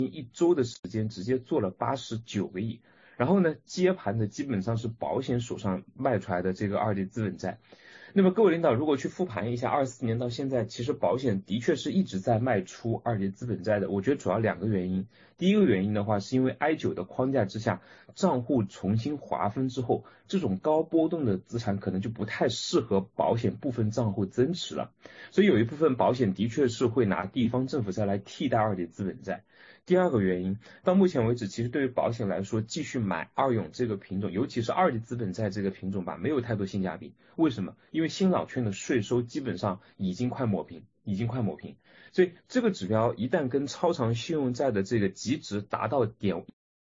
1周的时间直接做了89个亿。然后呢，接盘的基本上是保险手上卖出来的这个二级资本债。那么各位领导如果去复盘一下24年到现在，其实保险的确是一直在卖出二级资本债的。我觉得主要2个原因。第一个原因的话，是因为 I9 的框架之下，账户重新划分之后，这种高波动的资产可能就不太适合保险部分账户增持了，所以有一部分保险的确是会拿地方政府债来替代二级资本债。第二个原因，到目前为止，其实对于保险来说，继续买二永这个品种，尤其是二级资本债这个品种吧，没有太多性价比。为什么？因为新老券的税收基本上已经快抹平，所以这个指标一旦跟超长信用债的这个极值达到点。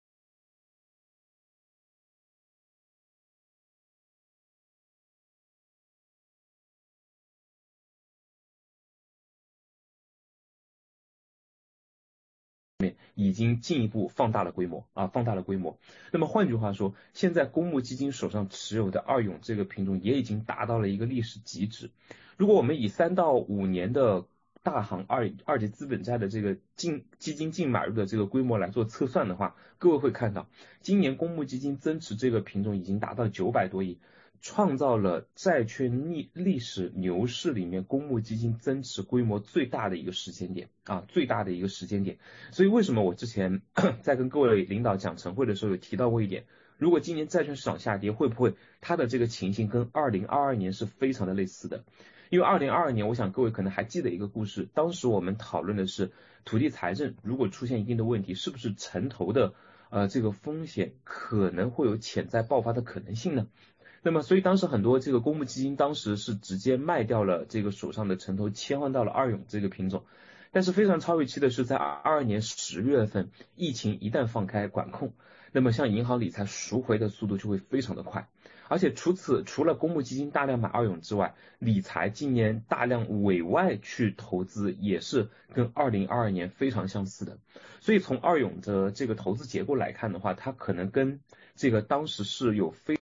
已经进一步放大了规模。那么换句话说，现在公募基金手上持有的二永这个品种也已经达到了一个历史极值。如果我们以3到5年的大行二级资本债的这个基金净买入的这个规模来做测算的话，各位会看到，今年公募基金增持这个品种已经达到900多亿。创造了债券历史牛市里面公募基金增持规模最大的一个时间点。所以为什么我之前在跟各位领导讲晨会的时候有提到过一点，如果今年债券市场下跌，会不会它的这个情形跟2022年是非常的类似的？因为2022年，我想各位可能还记得一个故事，当时我们讨论的是土地财政如果出现一定的问题，是不是城投的这个风险可能会有潜在爆发的可能性呢？那么，所以当时很多这个公募基金当时是直接卖掉了这个手上的城投，切换到了二永这个品种。但是非常超预期的是，在22年10月份，疫情一旦放开管控，那么像银行理财赎回的速度就会非常的快。而且除了公募基金大量买二永之外，理财今年大量委外去投资，也是跟2022年非常相似的。所以从二永的这个投资结构来看的话，它可能跟这个当时是有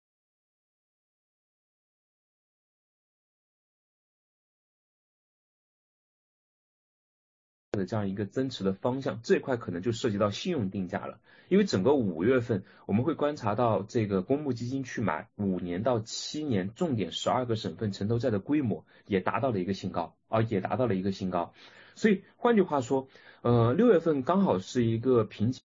的这样一个增持的方向，这块可能就涉及到信用定价了。因为整个5月份我们会观察到这个公募基金去买5年到7年重点12个省份城投债的规模也达到了一个新高。所以换句话说，6月份刚好是一个瓶颈，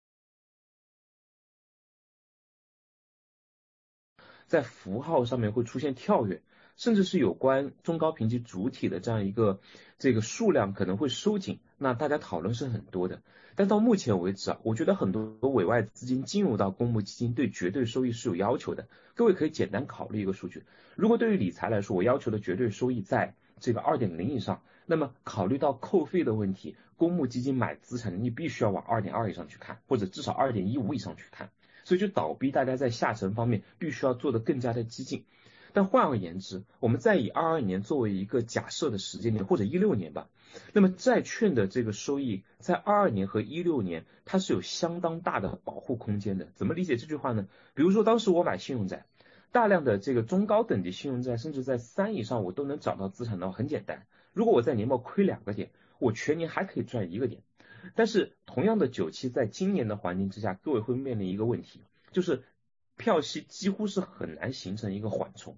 在符号上面会出现跳跃，甚至是有关中高评级主体的这样一个这个数量可能会收紧，那大家讨论是很多的。但到目前为止我觉得很多委外资金进入到公募基金对绝对收益是有要求的。各位可以简单考虑一个数据，如果对于理财来说，我要求的绝对收益在这个 2.0 以上，那么考虑到扣费的问题，公募基金买资产你必须要往 2.2 以上去看，或者至少 2.15 以上去看。所以就倒逼大家在下沉方面必须要做得更加的激进。但换而言之，我们再以22年作为一个假设的时间点，或者16年吧，那么债券的这个收益在22年和16年它是有相当大的保护空间的。怎么理解这句话呢？比如说当时我买信用债，大量的这个中高等级信用债，甚至在3以上我都能找到资产的话，很简单，如果我在年末亏2个点，我全年还可以赚1个点。但是同样的久期，在今年的环境之下，各位会面临一个问题，就是票息几乎是很难形成一个缓冲，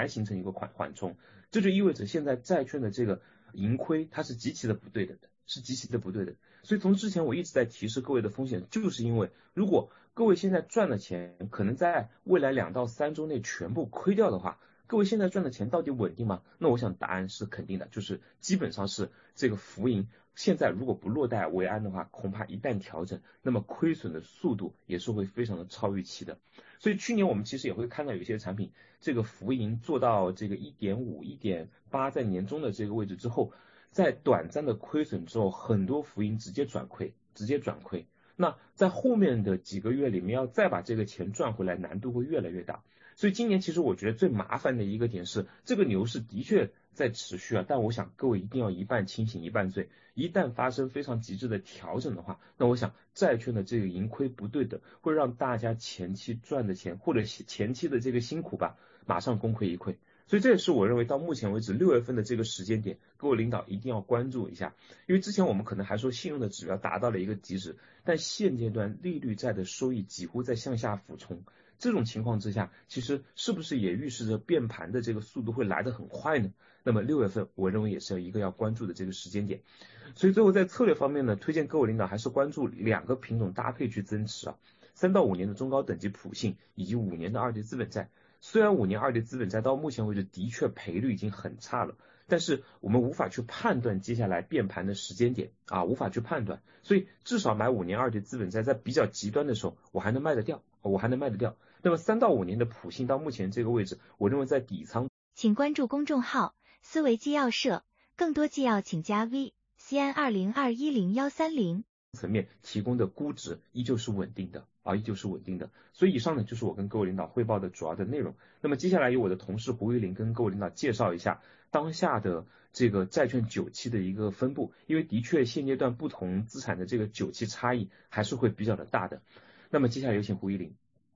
这就意味着现在债券的这个盈亏它是极其的不对等的。所以从之前我一直在提示各位的风险，就是因为如果各位现在赚的钱可能在未来2到3周内全部亏掉的话，各位现在赚的钱到底稳定吗？那我想答案是肯定的，就是基本上是这个浮盈现在如果不落袋为安的话，恐怕一旦调整，那么亏损的速度也是会非常的超预期的。所以去年我们其实也会看到有些产品这个浮盈做到这个 1.5 1.8 在年中的这个位置之后，在短暂的亏损之后，很多浮盈直接转亏。那在后面的几个月里面要再把这个钱赚回来，难度会越来越大。所以今年其实我觉得最麻烦的一个点是，这个牛市的确在持续但我想各位一定要一半清醒一半醉。一旦发生非常极致的调整的话，那我想债券的这个盈亏不对等，会让大家前期赚的钱或者前期的这个辛苦吧，马上功亏一篑。 所以这也是我认为到目前为止6月份的这个时间点，各位领导一定要关注一下。因为之前我们可能还说信用的指标达到了一个极值，但现阶段利率债的收益几乎在向下俯冲，这种情况之下，其实是不是也预示着变盘的这个速度会来得很快呢？那么6月份我认为也是一个要关注的这个时间点。所以最后在策略方面呢，推荐各位领导还是关注2个品种搭配去增持啊，3到5年的中高等级普信以及5年的2D资本债。虽然5年2D资本债到目前为止的确赔率已经很差了，但是我们无法去判断接下来变盘的时间点啊，无法去判断，所以至少买5年2D资本债在比较极端的时候，我还能卖得掉。那么3到5年的普信到目前这个位置，我认为在底仓。 请关注公众号思维纪要社，更多纪要请加 VCN20210130。 层面提供的估值依旧是稳定的。所以以上呢就是我跟各位领导汇报的主要的内容。那么接下来由我的同事胡玉林跟各位领导介绍一下当下的这个债券久期的一个分布，因为的确现阶段不同资产的这个久期差异还是会比较的大的。那么接下来有请胡玉林。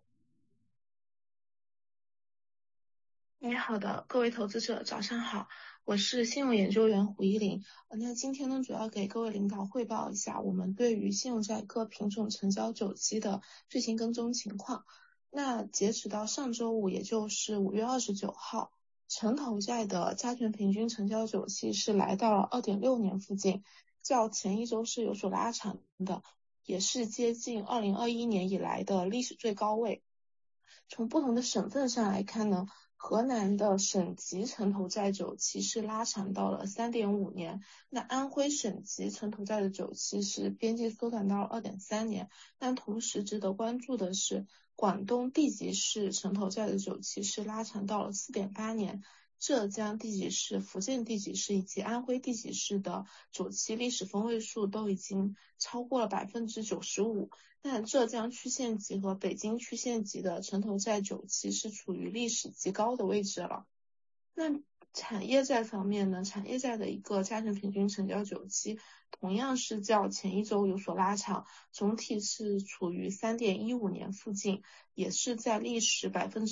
好的，各位投资者早上好，我是信用研究员胡依林。那今天呢，主要给各位领导汇报一下我们对于信用债各品种成交久期的最新跟踪情况。那截止到上周五，也就是5月29号，城投债的加权平均成交久期是来到了 2.6 年附近，较前一周是有所拉长的，也是接近2021年以来的历史最高位。从不同的省份上来看呢，河南的省级城投债久期是拉长到了 3.5 年，那安徽省级城投债的久期是边际缩短到了 2.3 年。但同时值得关注的是，广东地级市城投债的久期是拉长到了 4.8 年，浙江地级市、福建地级市以及安徽地级市的久期历史分位数都已经超过了 95%。那浙江区县级和北京区县级的城投债久期是处于历史极高的位置了。那产业债方面呢，产业债的一个加权平均成交久期同样是较前一周有所拉长，总体是处于 3.15 年附近，也是在历史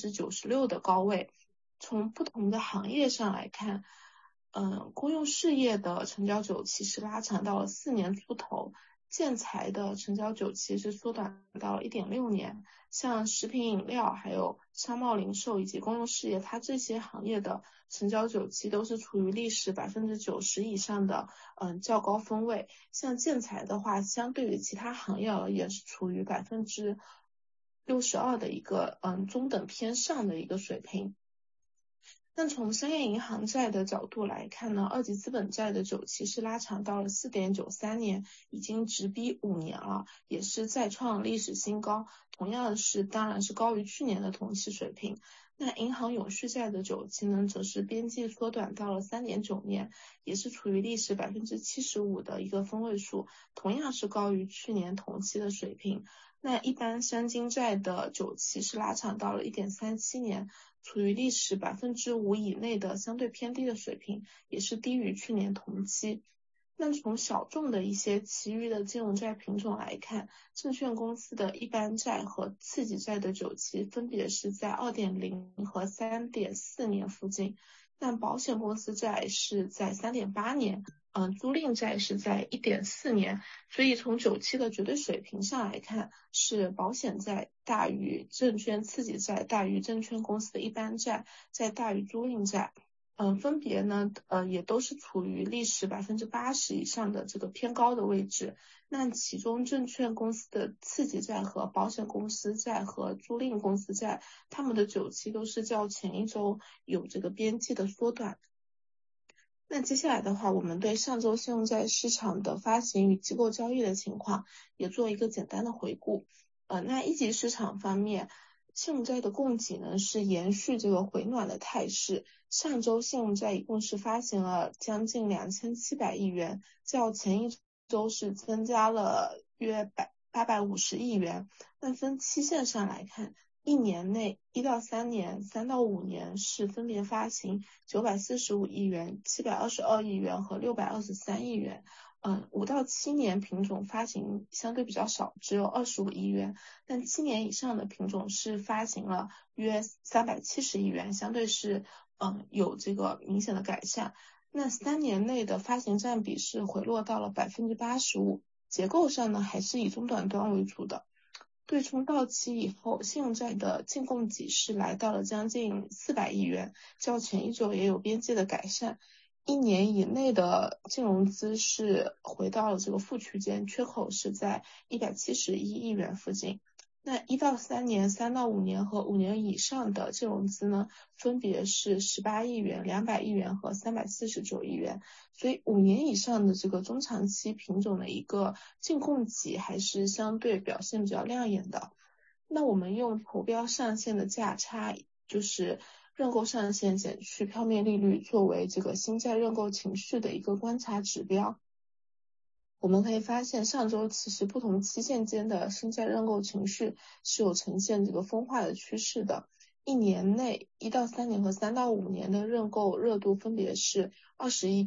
96% 的高位。从不同的行业上来看，公用事业的成交久期是拉长到了4年出头，建材的成交久期是缩短到了 1.6 年，像食品饮料、还有商贸零售以及公用事业，它这些行业的成交久期都是处于历史 90% 以上的较高分位。像建材的话，相对于其他行业而言是处于 62% 的一个中等偏上的一个水平。那从商业银行债的角度来看呢，二级资本债的久期是拉长到了 4.93 年，已经直逼5年了，也是再创历史新高，同样当然是高于去年的同期水平。那银行永续债的久期呢，则是边际缩短到了 3.9 年，也是处于历史 75% 的一个分位数，同样是高于去年同期的水平。那一般商金债的久期是拉长到了 1.37 年，处于历史 5% 以内的相对偏低的水平，也是低于去年同期。那从小众的一些其余的金融债品种来看，证券公司的一般债和次级债的久期分别是在 2.0 和 3.4 年附近，但保险公司债是在 3.8 年，租赁债是在 1.4 年，所以从久期的绝对水平上来看，是保险债大于证券次级债，大于证券公司的一般债，再大于租赁债。分别呢，也都是处于历史 80% 以上的这个偏高的位置。那其中证券公司的次级债和保险公司债和租赁公司债，它们的久期都是较前一周有这个边际的缩短。那接下来的话，我们对上周信用债市场的发行与机构交易的情况也做一个简单的回顾。那一级市场方面，信用债的供给呢是延续这个回暖的态势，上周信用债一共是发行了将近2700亿元，较前一周是增加了约850亿元。那分期限上来看，一年内1到3年、3到5年是分别发行945亿元、722亿元和623亿元。5到7年品种发行相对比较少，只有25亿元，但7年以上的品种是发行了约370亿元，相对是有这个明显的改善。那3年内的发行占比是回落到了85%，结构上呢还是以中短端为主的。对冲到期以后，信用债的净供给是来到了将近400亿元，较前一周也有边际的改善。1年以内的净融资是回到了这个负区间，缺口是在171亿元附近。那1到3年、3到5年和5年以上的净融资呢，分别是18亿元、200亿元和349亿元。所以5年以上的这个中长期品种的一个净供给还是相对表现比较亮眼的。那我们用投标上限的价差，就是认购上限减去票面利率，作为这个新债认购情绪的一个观察指标。我们可以发现，上周其实不同期限间的新债认购情绪是有呈现这个分化的趋势的。1年内1到3年和3到5年的认购热度分别是21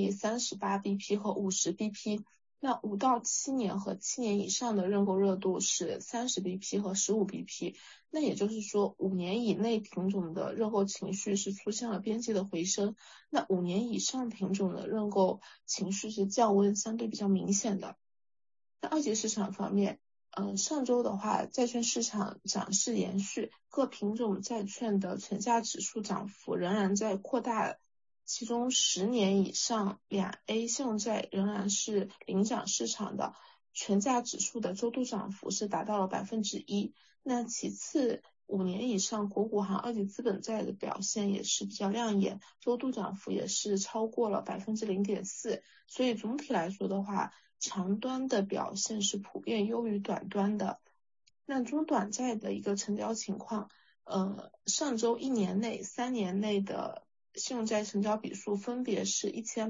BP、38 BP 和50 BP。那5到7年和7年以上的认购热度是30 BP 和15 BP。那也就是说，5年以内品种的认购情绪是出现了边际的回升，那5年以上品种的认购情绪是降温，相对比较明显的。那二级市场方面，上周的话，债券市场涨势延续，各品种债券的全价指数涨幅仍然在扩大，其中10年以上2A 信用债仍然是领涨市场的，全价指数的周度涨幅是达到了 1%。那其次，5年以上国股行二级资本债的表现也是比较亮眼，周度涨幅也是超过了 0.4%。所以总体来说的话，长端的表现是普遍优于短端的。那中短债的一个成交情况，上周1年内、3年内的信用债成交笔数分别是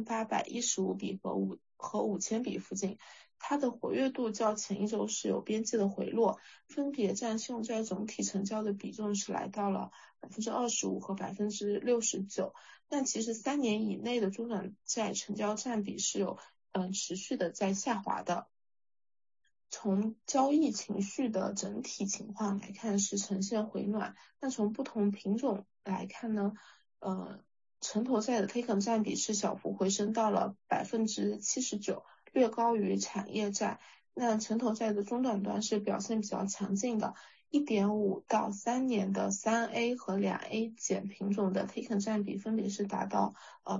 1815笔和5000笔附近，它的活跃度较前一周是有边际的回落，分别占信用债总体成交的比重是来到了 25% 和 69%。但其实3年以内的中短债成交占比是有持续的在下滑的。从交易情绪的整体情况来看是呈现回暖，那从不同品种来看呢，城投债的 taken 占比是小幅回升到了 79%， 略高于产业债。那城投债的中短端是表现比较强劲的， 1.5 到3年的 3A 和 2A 减品种的 taken 占比分别是达到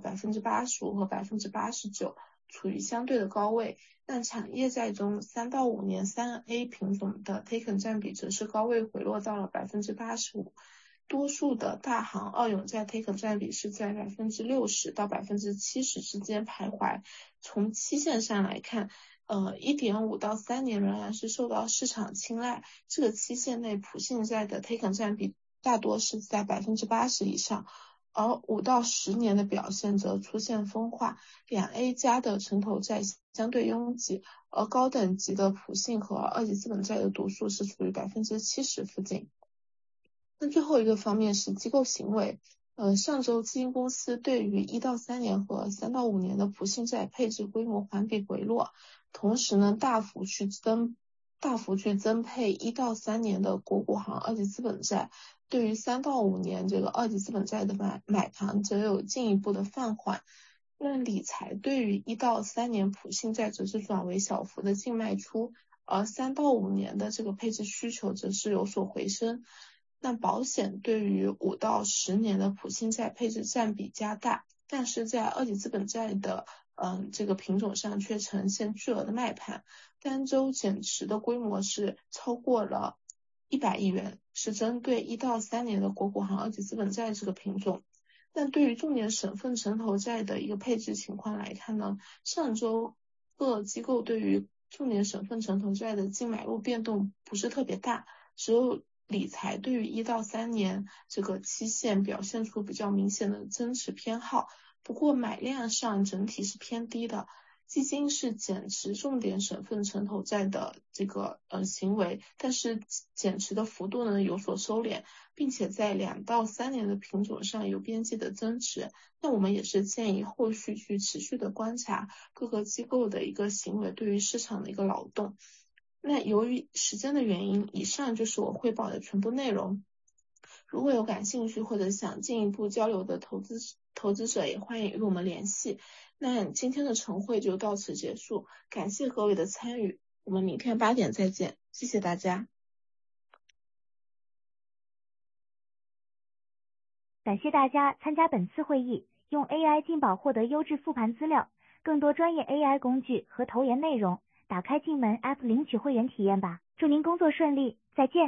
85%和 89%， 处于相对的高位。那产业债中3到5年 3A 品种的 taken 占比则是高位回落到了 85%， 多数的大行二永债 taken 占比是在 60% 到 70% 之间徘徊。从期限上来看，1.5 到3年仍然是受到市场青睐，这个期限内普信债的 taken 占比大多是在 80% 以上，而5到10年的表现则出现分化，2A 加的城投债相对拥挤，而高等级的普信和二级资本债的读数是处于 70% 附近。那最后一个方面是机构行为，上周基金公司对于1到3年和3到5年的普信债配置规模环比回落，同时呢大幅去增配1到3年的国股行二级资本债，对于3到5年这个二级资本债的买盘则有进一步的放缓。那理财对于1到3年普信债则是转为小幅的净卖出，而3到5年的这个配置需求则是有所回升。那保险对于5到10年的普信债配置占比加大，但是在二级资本债的这个品种上却呈现巨额的卖盘，单周减持的规模是超过了100亿元，是针对1到3年的国股行二级资本债这个品种。但对于重点省份城投债的一个配置情况来看呢，上周各机构对于重点省份城投债的净买入变动不是特别大，只有理财对于1到3年这个期限表现出比较明显的增持偏好，不过买量上整体是偏低的。基金是减持重点省份城投债的这个行为，但是减持的幅度呢有所收敛，并且在2到3年的品种上有边际的增持。那我们也是建议后续去持续的观察各个机构的一个行为对于市场的一个劳动。那由于时间的原因，以上就是我汇报的全部内容。 如果有感兴趣或者想进一步交流的投资者，也欢迎与我们联系。那今天的晨会就到此结束，感谢各位的参与，我们明天8点再见，谢谢大家。 感谢大家参加本次会议，用 AI 进宝获得优质复盘资料，更多专业 AI 工具和投研内容，打开进门 App 领取会员体验吧。祝您工作顺利，再见。